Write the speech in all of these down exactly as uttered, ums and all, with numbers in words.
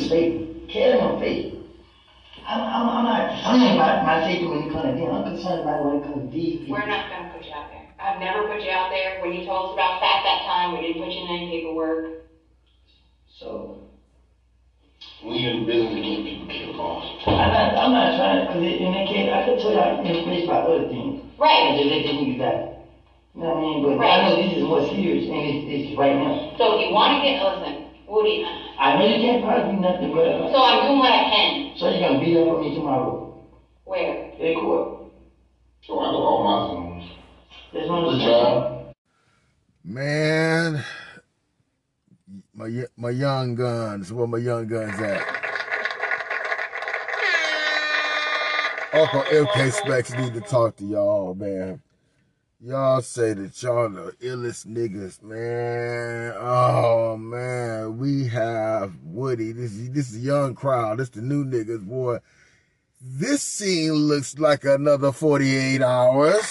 safety. Kill him faith. I'm, I'm, I'm not concerned about my safety when it comes to them. I'm concerned about when it comes to these people. We're not going to put you out there. I've never put you out there. When you told us about fat that time, we didn't put you in any paperwork. So. We in business to get people killed, boss. I'm not, I'm not trying to, because in that case, I could tell y'all information about other things. Right. And just let the niggas die. You know what I mean? But right. I know this is more serious, and it's, it's right now. So if you want to get, listen, Woody. I know you can't probably do nothing, but. Uh, so I'm doing what I can. So you're going to beat up on me tomorrow? Where? In court. So I know all my zones. That's one of the job. Man. My, my young guns, where my young guns at? Uncle M K Specs need to talk to y'all, man. Y'all say that y'all the illest niggas, man. Oh, man. We have Woody. This, this is a young crowd. This the new niggas, boy. This scene looks like another forty-eight hours.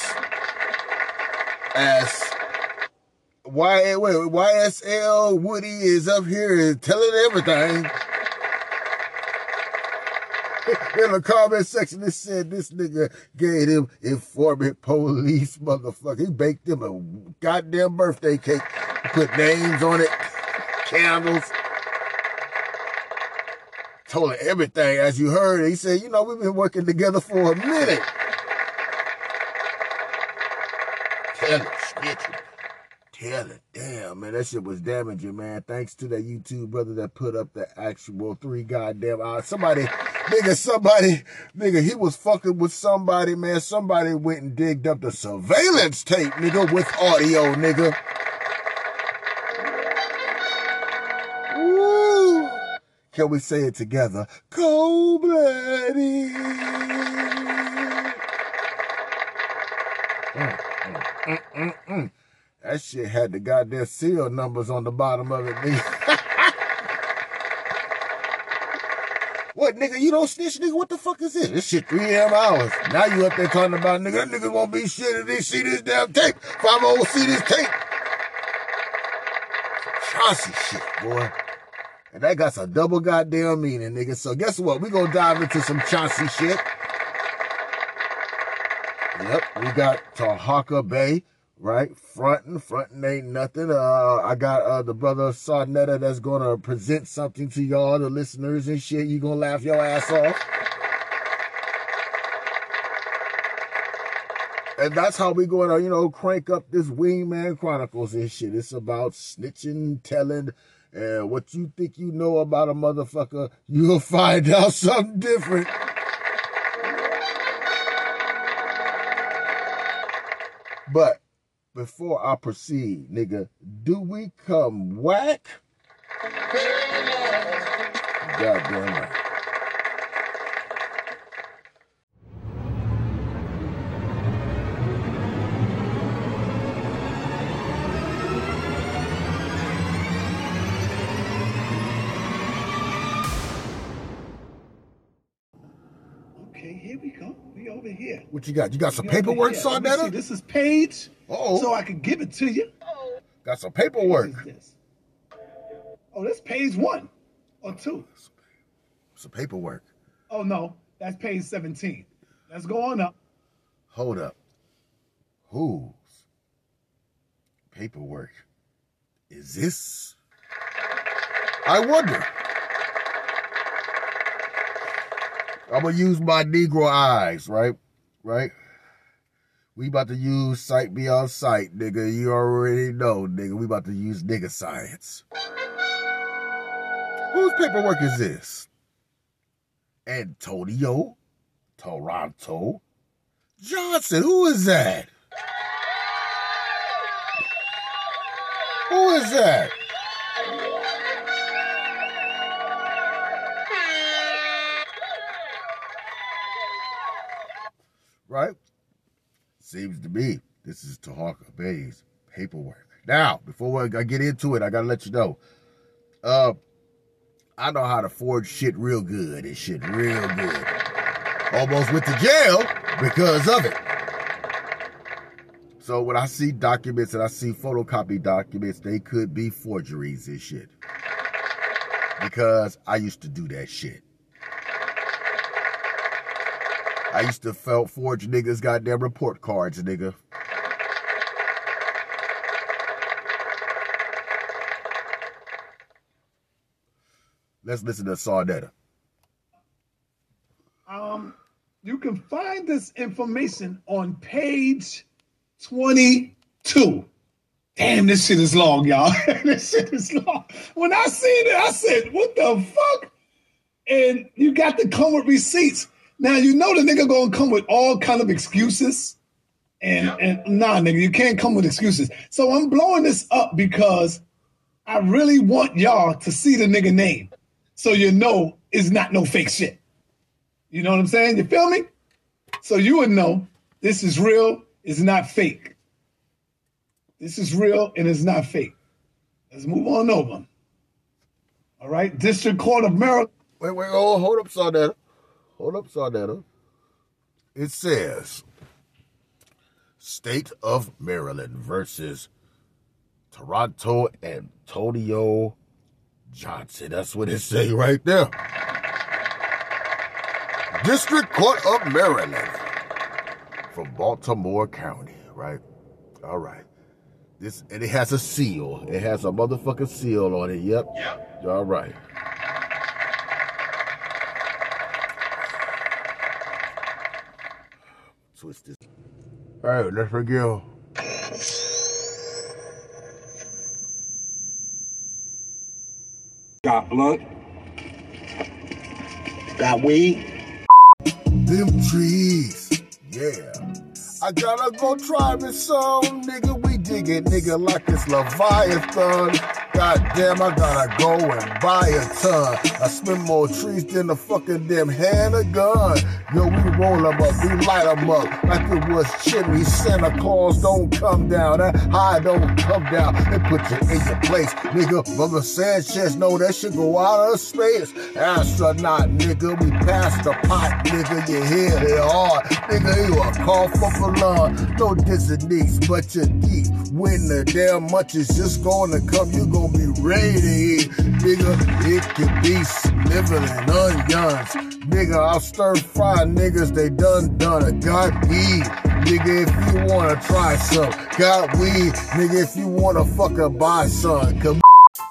As Y, wait, Y S L Woody is up here telling everything. In the comment section, it said this nigga gave him informant police motherfucker. He baked him a goddamn birthday cake. He put names on it, candles. Told him everything, as you heard. He said, you know, we've been working together for a minute. Tell it, snitching. Tell it. Damn, man, that shit was damaging, man. Thanks to that YouTube brother that put up the actual three goddamn hours. Somebody, nigga, somebody, nigga, he was fucking with somebody, man. Somebody went and digged up the surveillance tape, nigga, with audio, nigga. Woo! Can we say it together? Cold-blooded. Mm, mm, mm, mm, mm. That shit had the goddamn serial numbers on the bottom of it, nigga. What, nigga, you don't snitch, nigga? What the fuck is this? This shit three damn hours. Now you up there talking about, nigga, that nigga won't be shit if they see this damn tape. If I'm gonna see this tape. Chauncey shit, boy. And that got some double goddamn meaning, nigga. So guess what? We gonna dive into some Chauncey shit. Yep, we got Tahaka Bay. Right, frontin', frontin' ain't nothing. Uh, I got uh, the brother Sarnetta that's gonna present something to y'all, the listeners and shit. You gonna laugh your ass off. And that's how we gonna, you know, crank up this Wingman Chronicles and shit. It's about snitching, telling, and what you think you know about a motherfucker, you'll find out something different. But before I proceed, nigga, do we come whack? Goddamn right. Okay, here we go. We over here. What you got? You got some paperwork, Sarnetta? This is page. Oh, so I can give it to you. Got some paperwork. What is this? Oh, that's page one or two. Some paperwork. Oh no, that's page seventeen. Let's go on up. Hold up. Whose paperwork is this? I wonder. I'm gonna use my Negro eyes, right? Right? We about to use sight beyond sight, nigga. You already know, nigga. We about to use nigga science. Whose paperwork is this? Antonio Toronto Johnson. Who is that? Who is that? Right? Seems to me this is Tahaka Bay's paperwork. Now, before I get into it, I gotta let you know. Uh, I know how to forge shit real good and shit real good. Almost went to jail because of it. So when I see documents and I see photocopy documents, they could be forgeries and shit. because I used to do that shit. I used to felt forge niggas goddamn report cards, nigga. Let's listen to Sardetta. Um, you can find this information on page twenty-two. Damn, this shit is long, y'all. This shit is long. When I seen it, I said, what the fuck? And you got to come with receipts. Now, you know the nigga gonna come with all kind of excuses. And, and nah, nigga, you can't come with excuses. So I'm blowing this up because I really want y'all to see the nigga name. So you know it's not no fake shit. You know what I'm saying? You feel me? So you would know this is real, it's not fake. This is real and it's not fake. Let's move on over. All right, District Court of Maryland. Wait, wait, oh, hold up, Sardetta. Hold up, Sardetta. It says, State of Maryland versus Toronto Antonio Johnson. That's what it say right there. District Court of Maryland from Baltimore County, right? All right. This, and it has a seal. It has a motherfucking seal on it. Yep. Yep. All right. Switch this. All right, let's begin. Got blunt. Got weed. Them trees, yeah. I gotta go try me some, nigga. We dig it, nigga, like it's Leviathan. Goddamn, I gotta go and buy a ton. I spend more trees than a fucking damn hand of gun. Yo, we roll them up, we light them up like it was chimney. Santa Claus don't come down, that high don't come down. They put you in your place, nigga. Brother Sanchez, know that shit go out of space. Astronaut, nigga, we pass the pot, nigga. You hear it hard, nigga. You a call for belong. No dissonance, but you're deep. When the damn munch is just gonna come, you gonna be ready to eat, nigga. It could be liver and onions, nigga. I'll stir fry niggas, they done done a got weed, nigga. If you wanna try some, got weed, nigga. If you wanna fucking buy some, come.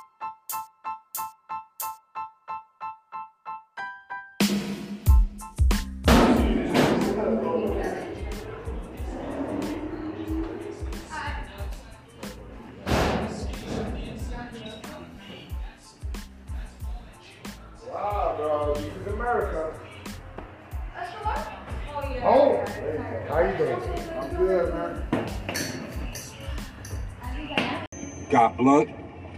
Got blunt.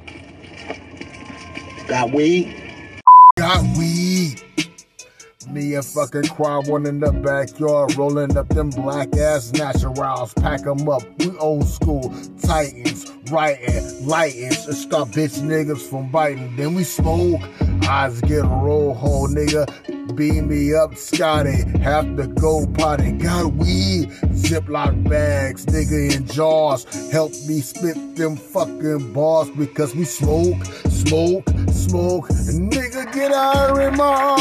Got weed. Got weed. Me and fucking Quad one in the backyard, rolling up them black ass naturals. Pack them up, we old school titans, writing, lighting, to stop bitch niggas from biting. Then we smoke, eyes get a roll hole, nigga. Beam me up, Scotty, have to go potty. Got weed, Ziploc bags, nigga, in jars. Help me spit them fucking bars because we smoke, smoke, smoke. Nigga, get out of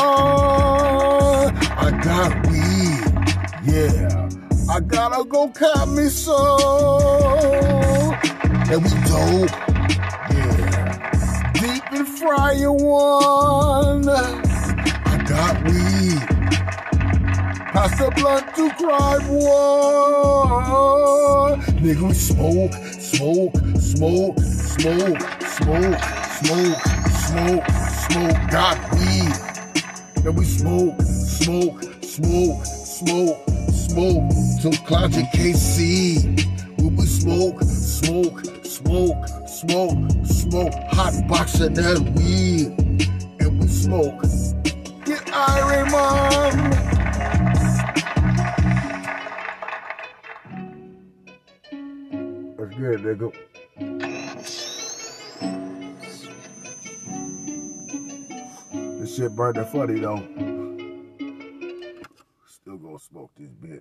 mind. I got weed, yeah. I gotta go cop me some. And we dope, yeah. Deep in fryer one. Got weed. Pass the blunt to crime one. Nigga, we smoke, smoke, smoke, smoke, smoke, smoke, smoke, smoke. Got weed. And we smoke, smoke, smoke, smoke, smoke. Till Cloud K C. When we smoke, smoke, smoke, smoke, smoke. Hot boxing that weed. And we smoke. Get Iron Mom. That's good, nigga. This shit burning funny though. Still gonna smoke this bitch.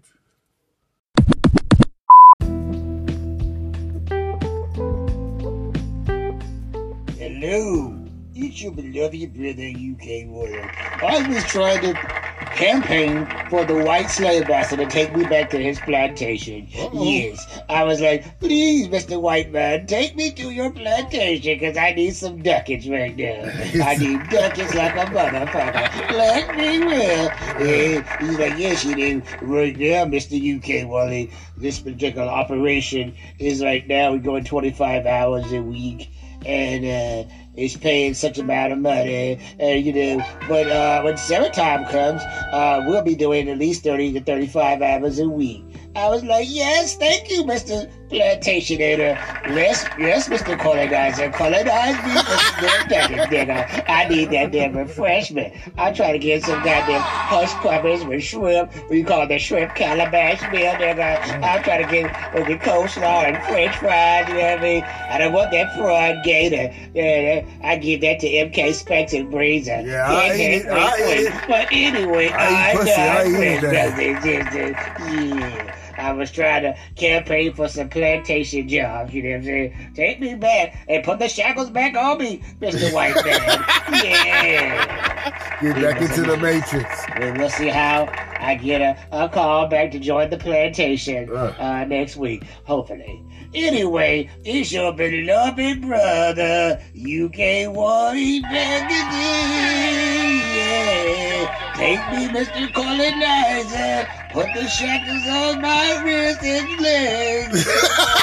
Hello. It's It's your beloved brother, U K Warrior. I was trying to campaign for the white slave master to take me back to his plantation. Uh-oh. Yes, I was like, please, Mister White Man, take me to your plantation because I need some ducats right now. I need ducats like a motherfucker. Let me will. Yeah. He's like, yes, you do. Right now, Mister U K Wally, this particular operation is right now we're going twenty-five hours a week, and uh, it's paying such amount of money, and you know, but uh, when summertime comes, uh, we'll be doing at least thirty to thirty-five hours a week. I was like, yes, thank you, Mister Plantationator. Yes, yes, Mister Colonizer. Colonize me for some damn ducats, nigga. I need that damn refreshment. I'm trying to get some goddamn hush puppers with shrimp. We call it the shrimp calabash meal, nigga. I'm trying to get with the coleslaw and french fries, you know what I mean? I don't want that fraud gator. Yeah, I give that to M K Specs and Breezer. Yeah, I eat it. I eat it. But anyway, I eat pussy. I eat that. Yeah. I was trying to campaign for some plantation jobs, you know what I'm saying? Take me back and put the shackles back on me, Mister White Man. Yeah. Get back into the Matrix. We'll see how I get a, a call back to join the plantation uh, next week, hopefully. Anyway, it's your beloved brother, U K Wally back again. Yeah. Take me, Mister Colonizer. Put the shackles on my wrists and legs. So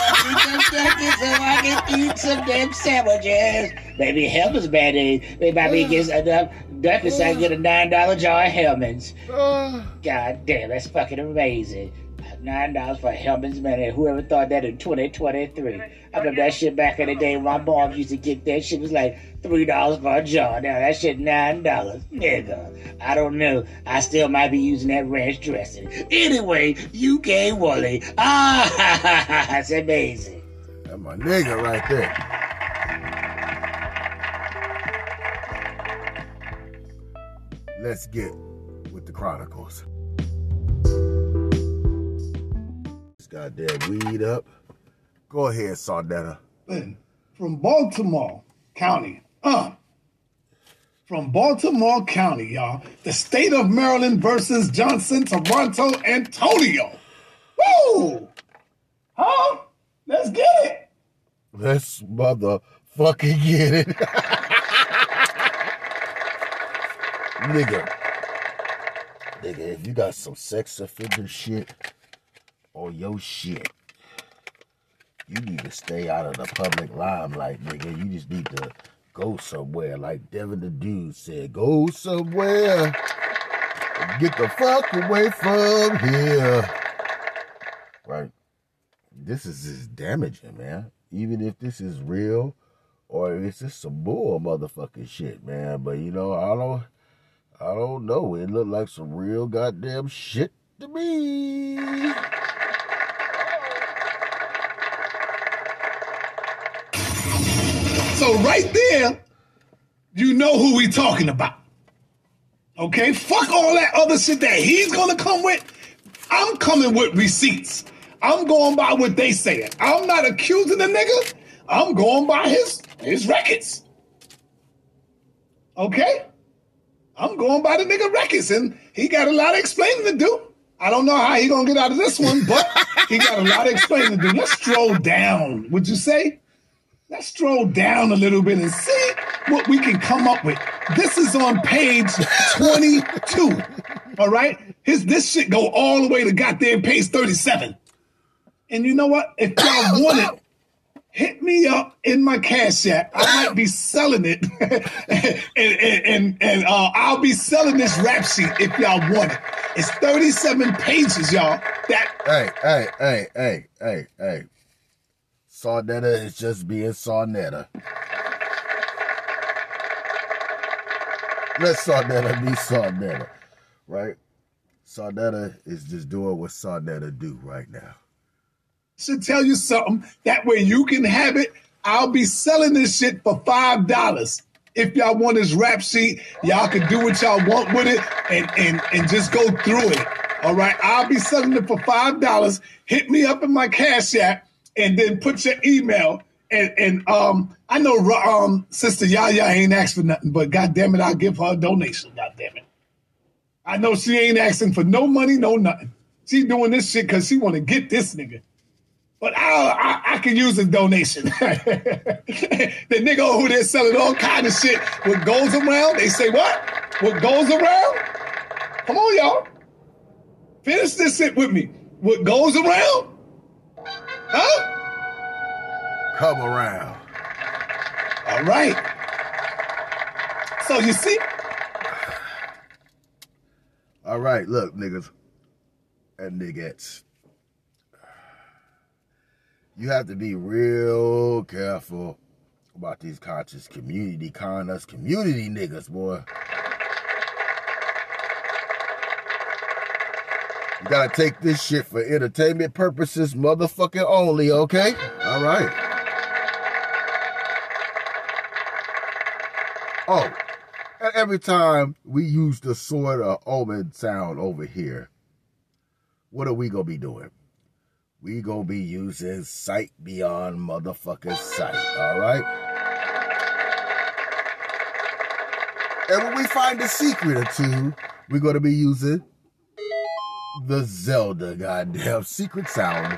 I can eat some damn sandwiches. Maybe Hellman's mayonnaise. Maybe I can get enough ducats so I can get a nine dollar jar of Hellman's. God damn, that's fucking amazing. Nine dollars for Hellman's mayonnaise. Whoever thought that in twenty twenty-three? I remember that shit back in the day. My mom used to get that shit. It was like three dollars for a jar. Now that shit nine dollars, nigga. I don't know. I still might be using that ranch dressing. Anyway, U K Wally. Ah, that's amazing. That's my nigga right there. Let's get with the Chronicles. Goddamn weed up. Go ahead, Sardetta. From Baltimore County. Uh. From Baltimore County, y'all. The state of Maryland versus Johnson, Toronto, Antonio. Woo! Huh? Let's get it. Let's motherfucking get it. Nigga. Nigga, if you got some sex offender shit or your shit, you need to stay out of the public limelight, nigga. You just need to go somewhere, like Devin the Dude said. Go somewhere and get the fuck away from here. Right? This is just damaging, man. Even if this is real or if it's just some bull motherfucking shit, man. But you know, I don't, I don't know. It looked like some real goddamn shit to me. So right there, you know who we talking about. Okay? Fuck all that other shit that he's gonna come with. I'm coming with receipts. I'm going by what they saying. I'm not accusing the nigga. I'm going by his, his records. Okay? I'm going by the nigga records, and he got a lot of explaining to do. I don't know how he gonna get out of this one, but he got a lot of explaining to do. Let's stroll down, would you say? Let's stroll down a little bit and see what we can come up with. This is on page twenty-two, all right? His, this shit go all the way to goddamn page thirty-seven. And you know what? If y'all want it, hit me up in my Cash App. I might be selling it. and and, and, and uh, I'll be selling this rap sheet if y'all want it. It's thirty-seven pages, y'all. That Hey, hey, hey, hey, hey, hey. Sardetta is just being Sardetta. Let Sardetta be Sardetta, right? Sardetta is just doing what Sardetta do right now. Should tell you something. That way you can have it. I'll be selling this shit for five dollars. If y'all want this rap sheet, y'all can do what y'all want with it and, and, and just go through it. All right? I'll be selling it for five dollars. Hit me up in my Cash App and then put your email and, and um, I know um, Sister Yaya ain't asked for nothing, but goddamn it, I'll give her a donation. Goddamn it, I know she ain't asking for no money, no nothing. She doing this shit because she want to get this nigga. But I, I I can use a donation. The nigga over there selling all kind of shit. What goes around? They say what? What goes around? Come on, y'all. Finish this shit with me. What goes around? Huh? Come around. All right. So you see? All right, look, niggas and niggettes. You have to be real careful about these conscious community, con us community niggas, boy. You gotta take this shit for entertainment purposes, motherfucking only, okay? All right. Oh, and every time we use the sword of omen sound over here, what are we gonna be doing? We gonna be using sight beyond motherfucking sight, all right? And when we find a secret or two, we're gonna be using the Zelda goddamn secret sound.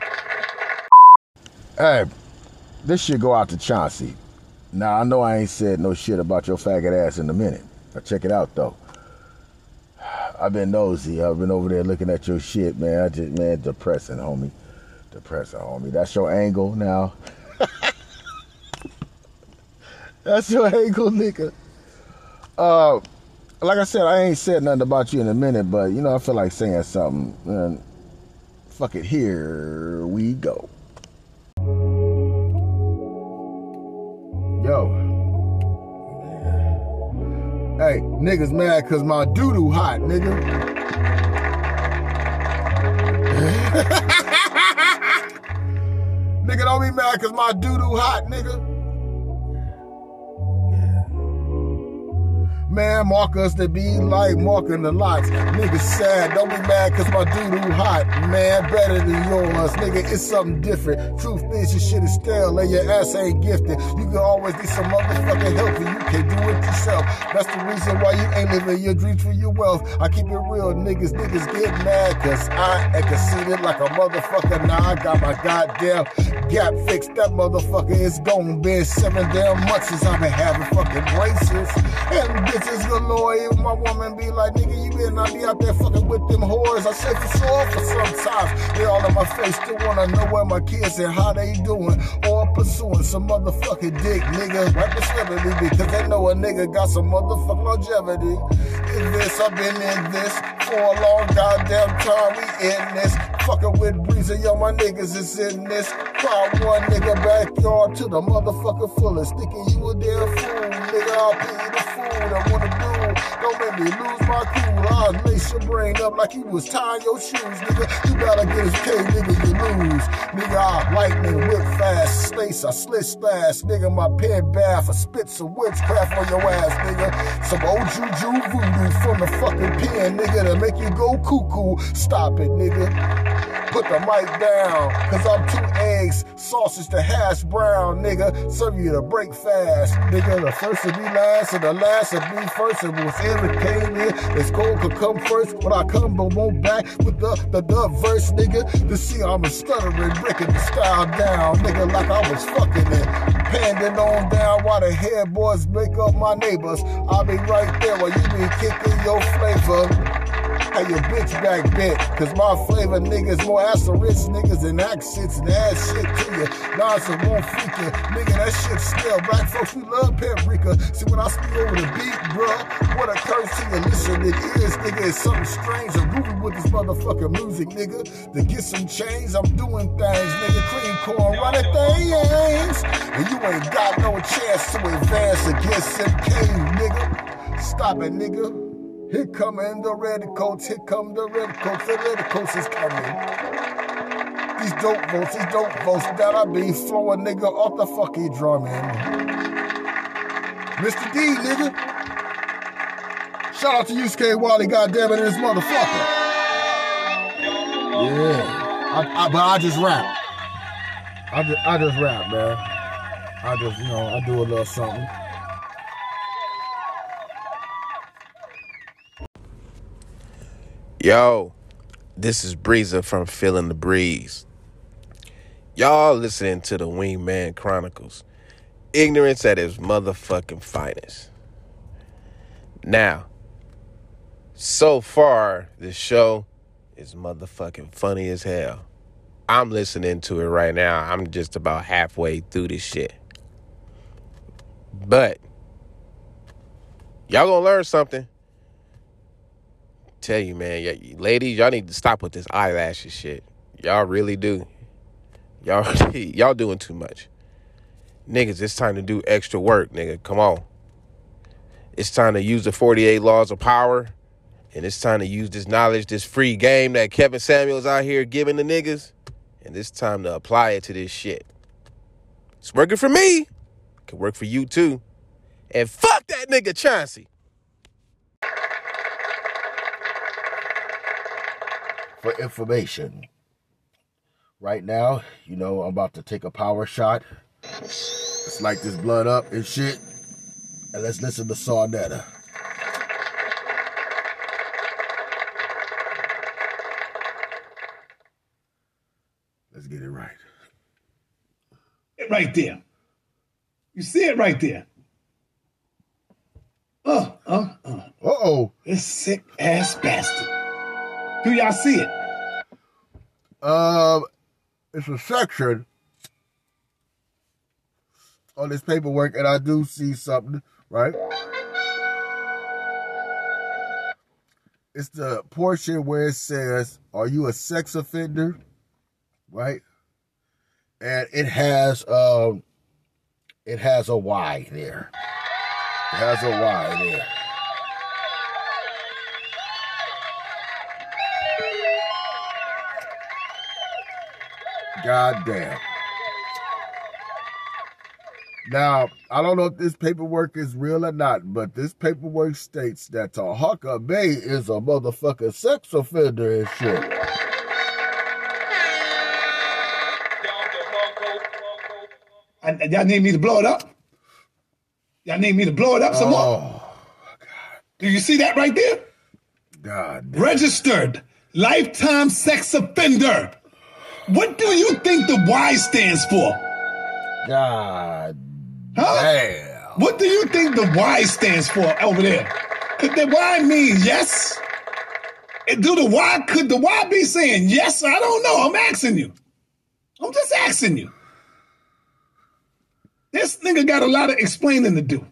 Hey, this shit go out to Chauncey. Now, I know I ain't said no shit about your faggot ass in a minute. Now, check it out, though. I've been nosy. I've been over there looking at your shit, man. I just, man, depressing, homie. Depressing, homie. That's your angle now. That's your angle, nigga. Uh, like I said, I ain't said nothing about you in a minute, but, you know, I feel like saying something. And fuck it, here we go. Yo. Man. Hey, niggas mad because my doo-doo hot, nigga. Nigga, don't be mad because my doo-doo hot, nigga. Man, Marcus to be like marking the lots. Nigga sad, don't be mad cause my doo-doo hot. Man, better than yours. Nigga, it's something different. Truth is your shit is stale and your ass ain't gifted. You can always need some motherfucking help and you can't do it yourself. That's the reason why you ain't living your dreams for your wealth. I keep it real, niggas. Niggas get mad cause I ain't conceited like a motherfucker. Now I got my goddamn gap fixed. That motherfucker is gone. Been seven damn months since I've been having fucking braces. And bitches galore. Even my woman be like, nigga, you better not be out there fucking with them whores. I say for sure for sometimes. They all in my face, still wanna know where my kids and how they doing. Or pursuing some motherfucking dick, nigga. Like a celebrity, because they know a nigga got some motherfucking longevity. In this, I've been in this for a long goddamn time. We in this. Fucking with Breezer, yo, my niggas is in this. Crowd one nigga backyard to the motherfucking fullest. Thinking you a damn fool, nigga. I'll be the fool that wanna do. Don't make me lose my cool. I'll lace your brain up like you was tying your shoes, nigga. You gotta get his K, nigga, you lose. Nigga, I lightning whip fast. Slace, I slit fast. Nigga, my pen bath. I spit some witchcraft on your ass, nigga. Some old juju voodoo from the fucking pen, nigga, to make you go cuckoo. Stop it, nigga. Put the mic down, cause I'm two eggs, sausage to hash brown, nigga. Serve you to break fast, nigga. The first to be last, and the last to be first. And whatever came in, it's gold could come first. When I come, but won't back with the, the dub verse, nigga. To see I'm a stuttering, breaking the style down, nigga, like I was fucking it. Panding on down while the head boys make up my neighbors. I'll be right there while you be kicking your flavor. Have your bitch back bent, cause my flavor niggas more asterisk niggas and accents and ass shit to you. Nonsense won't freak you, nigga, that shit still. Black folks, we love paprika. See, when I speak over the beat, bruh, what occurs to you listening is, nigga, is something strange. I'm grooving with this motherfucking music, nigga. To get some change, I'm doing things, nigga. Cream corn, running things. And you ain't got no chance to advance against M K, nigga. Stop it, nigga. Here coming the red coats, here come the red coats, the red coats is coming. These dope votes, these dope votes that I be flowing, nigga, off the fucking drumming. Mister D, nigga. Shout out to U S K Wally, goddammit, and this motherfucker. Yeah, I, I, but I just rap. I just, I just rap, man. I just, you know, I do a little something. Yo, this is Breezer from Feeling the Breeze. Y'all listening to the Wingman Chronicles. Ignorance at its motherfucking finest. Now, so far, this show is motherfucking funny as hell. I'm listening to it right now. I'm just about halfway through this shit. But, y'all gonna learn something. Tell you, man, y- ladies, y'all need to stop with this eyelashes shit. Y'all really do. Y'all, y'all doing too much. Niggas, it's time to do extra work, nigga. Come on. It's time to use the forty-eight laws of power. And it's time to use this knowledge, this free game that Kevin Samuels out here giving the niggas. And it's time to apply it to this shit. It's working for me. It can work for you too. And fuck that nigga Chauncey. For information, right now, you know, I'm about to take a power shot. Let's light this blood up and shit. And let's listen to Sarnetta. Let's get it right. It right there. You see it right there. Uh, uh, uh. Uh-oh. This sick ass bastard. Do y'all see it? Um, it's a section on this paperwork, and I do see something, right? It's the portion where it says, are you a sex offender? Right? And it has um it has a Y there. It has a Y there. God damn. Now, I don't know if this paperwork is real or not, but this paperwork states that Tahaka Bay is a motherfucking sex offender and shit. And, and y'all need me to blow it up? Y'all need me to blow it up some more? Oh, God. Do you see that right there? God damn. Registered lifetime sex offender. What do you think the Y stands for? God Huh? damn. What do you think the Y stands for over there? Could the Y mean yes? And do the Y, could the Y be saying yes? I don't know. I'm asking you. I'm just asking you. This nigga got a lot of explaining to do.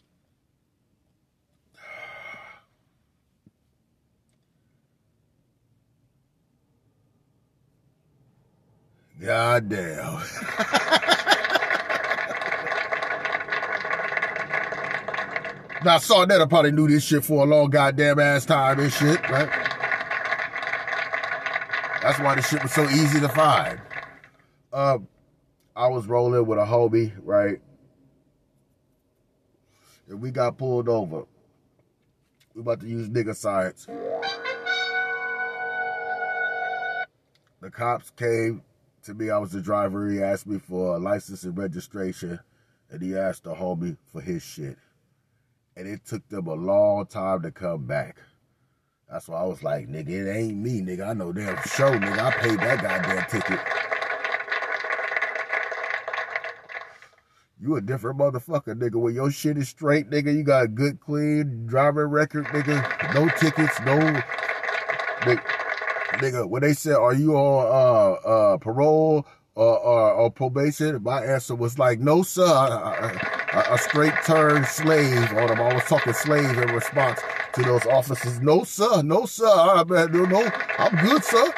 God damn. Now, Sarnetta probably knew this shit for a long goddamn ass time and shit, right? That's why this shit was so easy to find. Um, I was rolling with a homie, right? And we got pulled over. We about to use nigga science. The cops came to me. I was the driver. He asked me for a license and registration. And he asked the homie for his shit. And it took them a long time to come back. That's why I was like, nigga, it ain't me, nigga. I know damn show, nigga. I paid that goddamn ticket. You a different motherfucker, nigga. When your shit is straight, nigga, you got a good, clean driving record, nigga. No tickets, no... Nigga, nigga when they said, are you on uh, uh, parole or, or, or probation? My answer was like, no, sir. I, I, a straight turn slave on them. I was talking slave in response to those officers. No, sir. No, sir. I, no, no, I'm good, sir.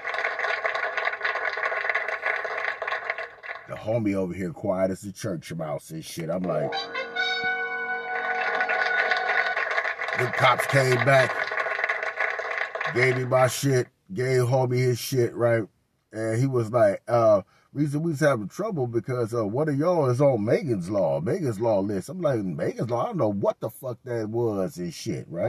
The homie over here quiet as a church mouse and shit. I'm like, the cops came back, gave me my shit, gave homie his shit, right? And he was like, uh, reason we was having trouble because uh, one of y'all is on Megan's Law, Megan's Law list. I'm like, Megan's Law? I don't know what the fuck that was and shit, right?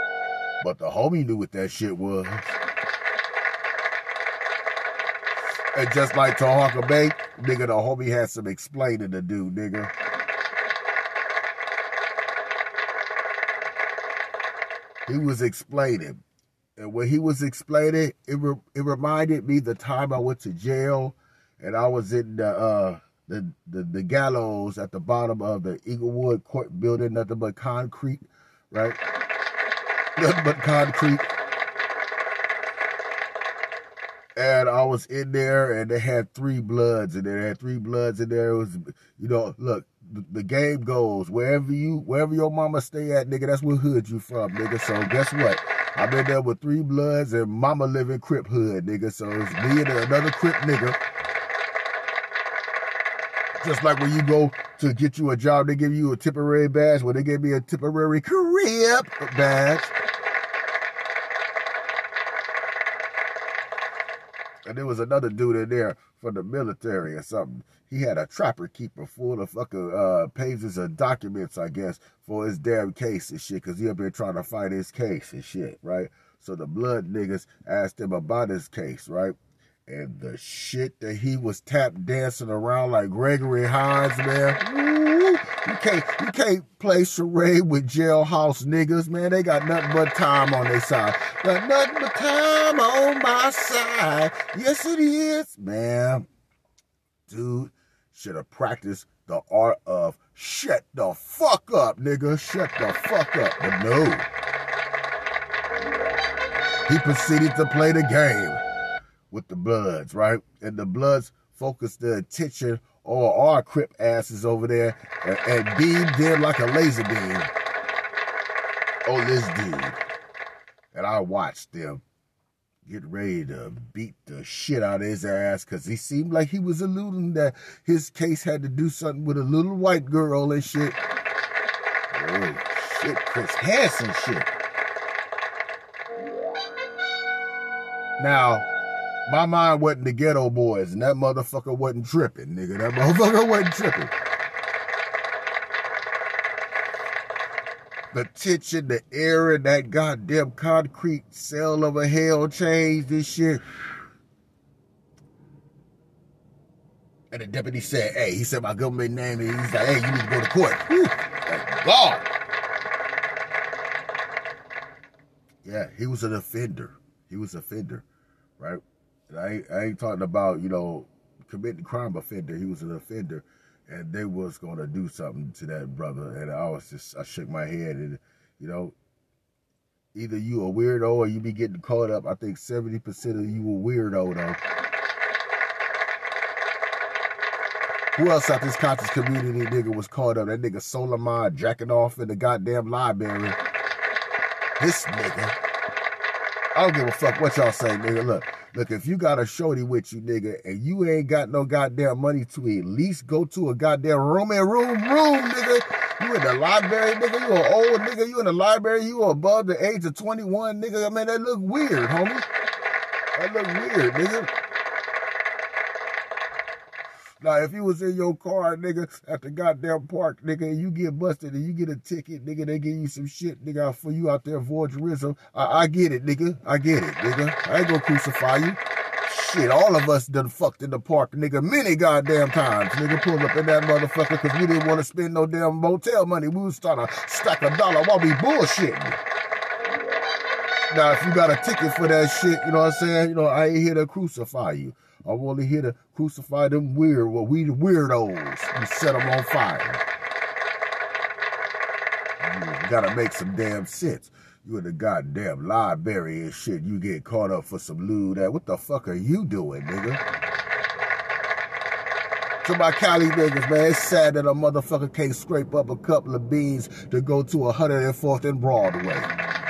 But the homie knew what that shit was. And just like Tahaka Bay, nigga, the homie had some explaining to do, nigga. He was explaining. And when he was explaining, it re- it reminded me the time I went to jail and I was in the uh the, the the gallows at the bottom of the Eaglewood Court building, nothing but concrete, right? Nothing but concrete. And I was in there, and they had three bloods, and they had three bloods in there. It was, you know, look, the, the game goes wherever you, wherever your mama stay at, nigga. That's what hood you from, nigga. So guess what? I've been there with three bloods, and mama live in Crip hood, nigga. So it's me and another Crip nigga. Just like when you go to get you a job, they give you a temporary badge. Well, they gave me a temporary Crip badge. And there was another dude in there from the military or something. He had a trapper keeper full of fucking uh, pages of documents, I guess, for his damn case and shit, because he up here trying to fight his case and shit, right? So the blood niggas asked him about his case, right? And the shit that he was tap dancing around like Gregory Hines, man. Woo, you can't, you can't play charade with jailhouse niggas, man. They got nothing but time on their side. Got nothing but time on my side. Yes, it is, man. Dude should have practiced the art of shut the fuck up, nigga. Shut the fuck up. But no. He proceeded to play the game with the Bloods, right? And the Bloods focused their attention on our Crip asses over there and, and beamed them like a laser beam on this dude. And I watched them get ready to beat the shit out of his ass because he seemed like he was alluding that his case had to do something with a little white girl and shit. Oh, shit, Chris Hansen shit. Now, my mind wasn't the Ghetto Boys, and that motherfucker wasn't tripping, nigga. That motherfucker wasn't tripping. The tension, the air in that goddamn concrete cell of a hell changed this shit. And the deputy said, hey, he said my government name, and he's like, hey, you need to go to court. Whew, thank God. Yeah, he was an offender. He was an offender, right? And I, ain't, I ain't talking about, you know, committing crime offender. He was an offender, and they was going to do something to that brother. And I was just, I shook my head, and, you know, either you a weirdo or you be getting caught up. I think seventy percent of you a weirdo, though. Who else out this conscious community nigga was caught up? That nigga Solomon jacking off in the goddamn library. This nigga. I don't give a fuck what y'all say, nigga. Look, look, if you got a shorty with you, nigga, and you ain't got no goddamn money to at least go to a goddamn room and room, room, nigga. You in the library, nigga. You an old nigga. You in the library. You above the age of twenty-one, nigga. I mean, that look weird, homie. That look weird, nigga. Now, if you was in your car, nigga, at the goddamn park, nigga, and you get busted and you get a ticket, nigga, they give you some shit, nigga, for you out there voyeurism. I, I get it, nigga. I get it, nigga. I ain't gonna crucify you. Shit, all of us done fucked in the park, nigga, many goddamn times. Nigga, pulled up in that motherfucker because we didn't want to spend no damn motel money. We was trying to stack a dollar while we bullshitting. Now, if you got a ticket for that shit, you know what I'm saying? You know, I ain't here to crucify you. I'm only here to crucify them weird, well, we the weirdos. We set them on fire. You gotta make some damn sense. You in the goddamn library and shit. You get caught up for some lewd. What the fuck are you doing, nigga? To my Cali niggas, man, it's sad that a motherfucker can't scrape up a couple of beans to go to one hundred fourth and Broadway.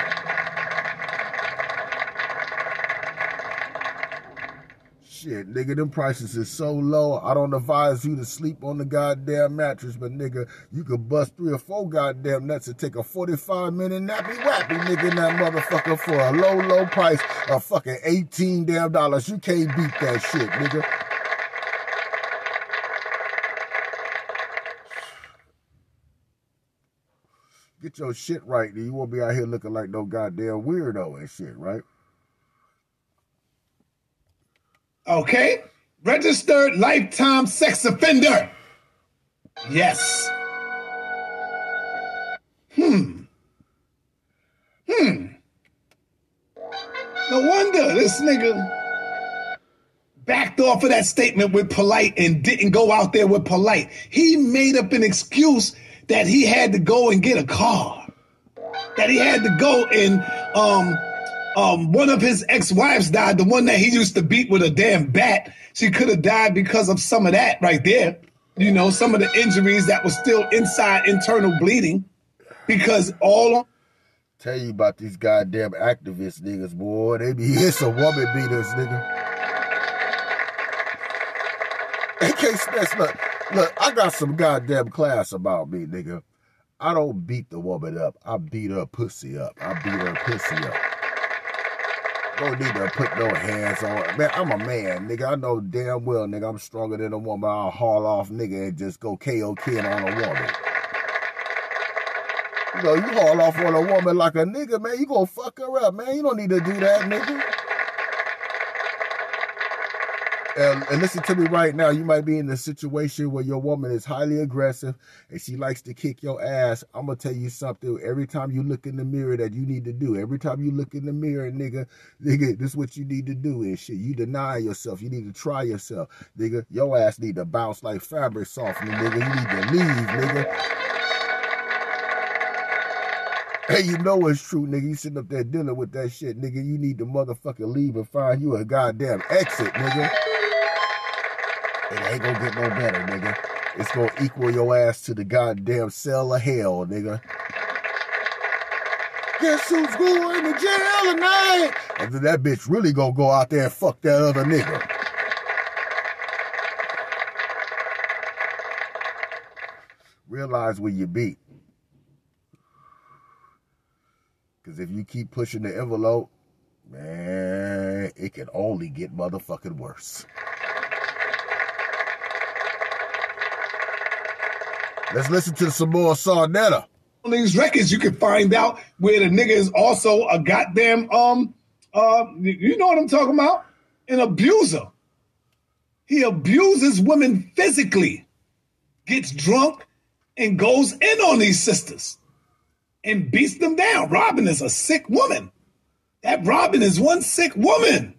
Shit, nigga, them prices is so low, I don't advise you to sleep on the goddamn mattress, but nigga, you could bust three or four goddamn nuts and take a forty-five minute nappy-wappy, nigga, in that motherfucker for a low, low price of fucking eighteen damn dollars. You can't beat that shit, nigga. Get your shit right, then you won't be out here looking like no goddamn weirdo and shit, right? Okay, Registered lifetime sex offender. Yes. Hmm. Hmm. No wonder this nigga backed off of that statement with Polite and didn't go out there with Polite. He made up an excuse that he had to go and get a car. That he had to go and um um one of his ex-wives died, the one that he used to beat with a damn bat. She could have died because of some of that right there. You know, some of the injuries that was still inside internal bleeding. Because all Tell you about these goddamn activist niggas, boy. They be here some woman beaters, nigga. A K Smith, look, look, I got some goddamn class about me, nigga. I don't beat the woman up. I beat her pussy up. I beat her pussy up. Don't need to put no hands on her. Man, I'm a man, nigga. I know damn well, nigga, I'm stronger than a woman. I'll haul off, nigga, and just go K O K on a woman. You know, you haul off on a woman like a nigga, man, you gonna fuck her up, man. You don't need to do that, nigga. And, and listen to me right now, you might be in a situation where your woman is highly aggressive and she likes to kick your ass. I'm going to tell you something. Every time you look in the mirror that you need to do, every time you look in the mirror, nigga, nigga, this is what you need to do is shit. You deny yourself. You need to try yourself. Nigga, your ass need to bounce like fabric softener, nigga. You need to leave, nigga. Hey, you know it's true, nigga. You sitting up there dealing with that shit, nigga. You need to motherfucking leave and find you a goddamn exit, nigga. It ain't gonna get no better, nigga. It's gonna equal your ass to the goddamn cell of hell, nigga. Guess who's going to jail tonight? And then that bitch really gonna go out there and fuck that other nigga. Realize where you beat. Because if you keep pushing the envelope, man, it can only get motherfucking worse. Let's listen to some more Sarnetta. On these records, you can find out where the nigga is also a goddamn, um, uh, you know what I'm talking about? An abuser. He abuses women physically, gets drunk, and goes in on these sisters and beats them down. Robin is a sick woman. That Robin is one sick woman.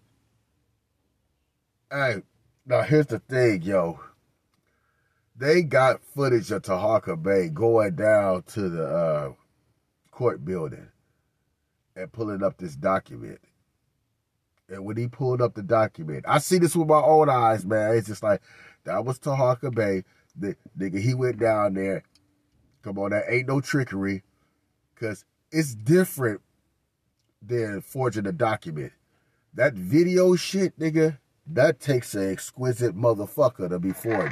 Hey, now here's the thing, yo. They got footage of Tahaka Bay going down to the uh, court building and pulling up this document. And when he pulled up the document, I see this with my own eyes, man. It's just like, that was Tahaka Bay. The nigga, he went down there. Come on, that ain't no trickery. Because it's different than forging a document. That video shit, nigga, that takes an exquisite motherfucker to be forging.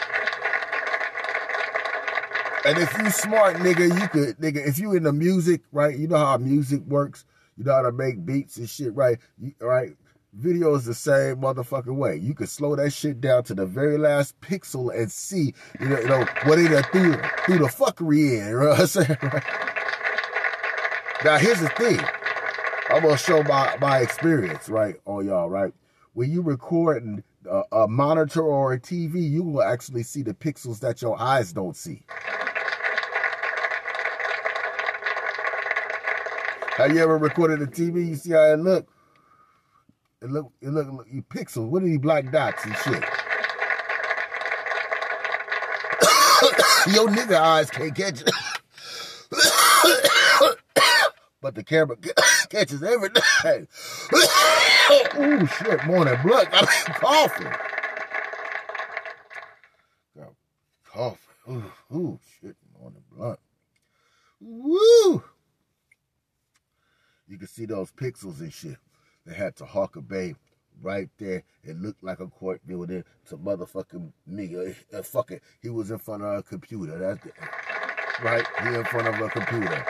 And if you smart, nigga, you could, nigga, if you in the music, right, you know how music works, you know how to make beats and shit, right, you, right, video is the same motherfucking way. You could slow that shit down to the very last pixel and see, you know, you know what it threw, threw the fuckery in, you know what I'm saying, right? Now, here's the thing. I'm going to show my, my experience, right, on y'all, right? When you record a, a monitor or a T V, you will actually see the pixels that your eyes don't see. Have you ever recorded a T V? You see how it look? It look, it look, look you pixels. What are these black dots and shit? Your nigga eyes can't catch it. But the camera catches everything. Ooh, shit, morning blood. I'm coughing. I'm coughing. Ooh, ooh, shit, morning blood. Woo! You can see those pixels and shit. They had Tahaka Bay right there. It looked like a court building. To motherfucking nigga. Uh, fuck it. He was in front of a computer. That's the, right? He in front of a computer.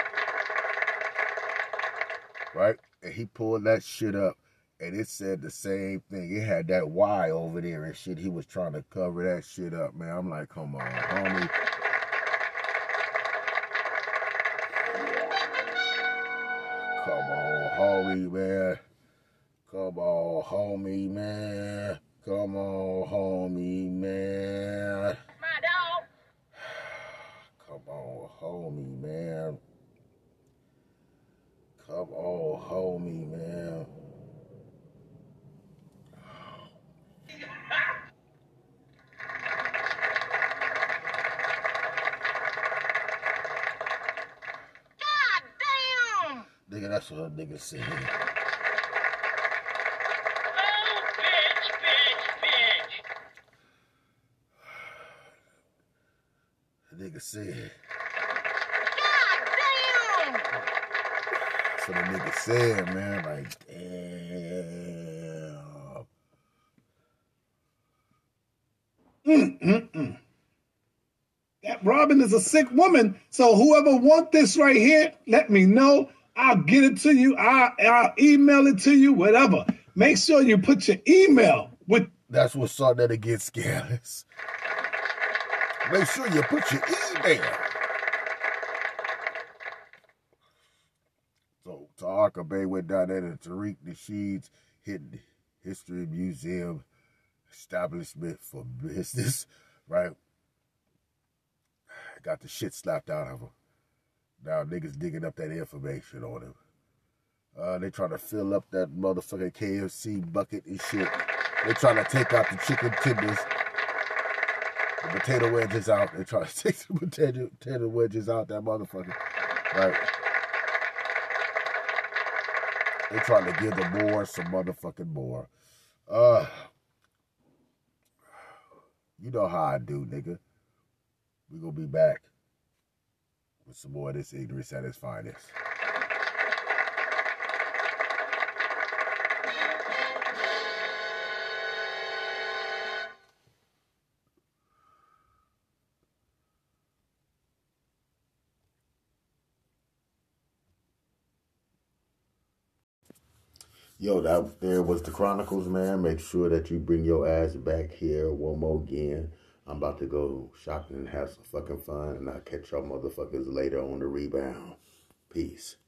Right? And he pulled that shit up. And it said the same thing. It had that Y over there and shit. He was trying to cover that shit up, man. I'm like, come on, homie. Come on, homie, man. Come on, homie, man. Come on, homie, man. My dog. Come on, homie, man. Come on, homie, man. God damn! Nigga, that's what a nigga said. Oh, bitch, bitch, bitch. The nigga said. God damn! That's what a nigga said, man. Like, damn. Mm-mm-mm. That Robin is a sick woman. So whoever want this right here, let me know. I'll get it to you. I'll, I'll email it to you, whatever. Make sure you put your email with. That's what started that against scandalous. Make sure you put your email. So Taaka Bay went down there to Tariq Nasheed's Hidden History Museum establishment for business, right? Got the shit slapped out of him. Now niggas digging up that information on him. Uh, they trying to fill up that motherfucking K F C bucket and shit. They trying to take out the chicken tenders, the potato wedges out. They trying to take the potato, potato wedges out that motherfucker. Right? They trying to give the more some motherfucking more. Uh, you know how I do, nigga. We gonna be back with some more of this ignorance at its finest. Yo, that there was the Chronicles, man. Make sure that you bring your ass back here one more again. I'm about to go shopping and have some fucking fun, and I'll catch y'all motherfuckers later on the rebound. Peace.